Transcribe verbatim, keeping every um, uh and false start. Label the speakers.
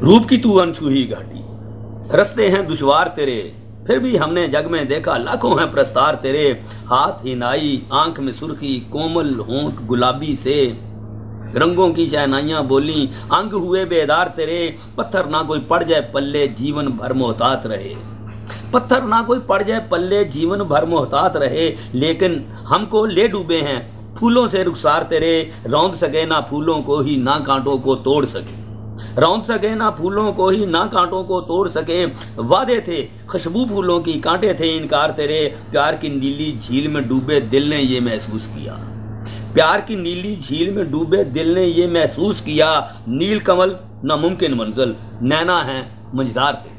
Speaker 1: रूप की तू अनछुई घाटी, रस्ते हैं दुश्वार तेरे, फिर भी हमने जग में देखा लाखों हैं प्रस्तार तेरे। हाथ हिनाई, आंख में सुर्खी, कोमल होंठ गुलाबी से, रंगों की शहनाइयां बोली, अंग हुए बेदार तेरे। पत्थर ना कोई पड़ जाए पल्ले, जीवन भर मोहतात रहे। पत्थर ना कोई पड़ जाए पल्ले, जीवन भर मोहतात रहे। लेकिन हमको ले डूबे हैं फूलों से रुखसार तेरे। रौंद सके ना फूलों को ही, ना कांटों को तोड़ सके। रौंद सके ना फूलों को ही, ना कांटों को तोड़ सके। वादे थे खुशबू फूलों की, कांटे थे इनकार तेरे। प्यार की नीली झील में डूबे दिल ने ये महसूस किया। प्यार की नीली झील में डूबे दिल ने ये महसूस किया। नील कमल नामुमकिन मंजिल, नैना है मंझधार तेरे।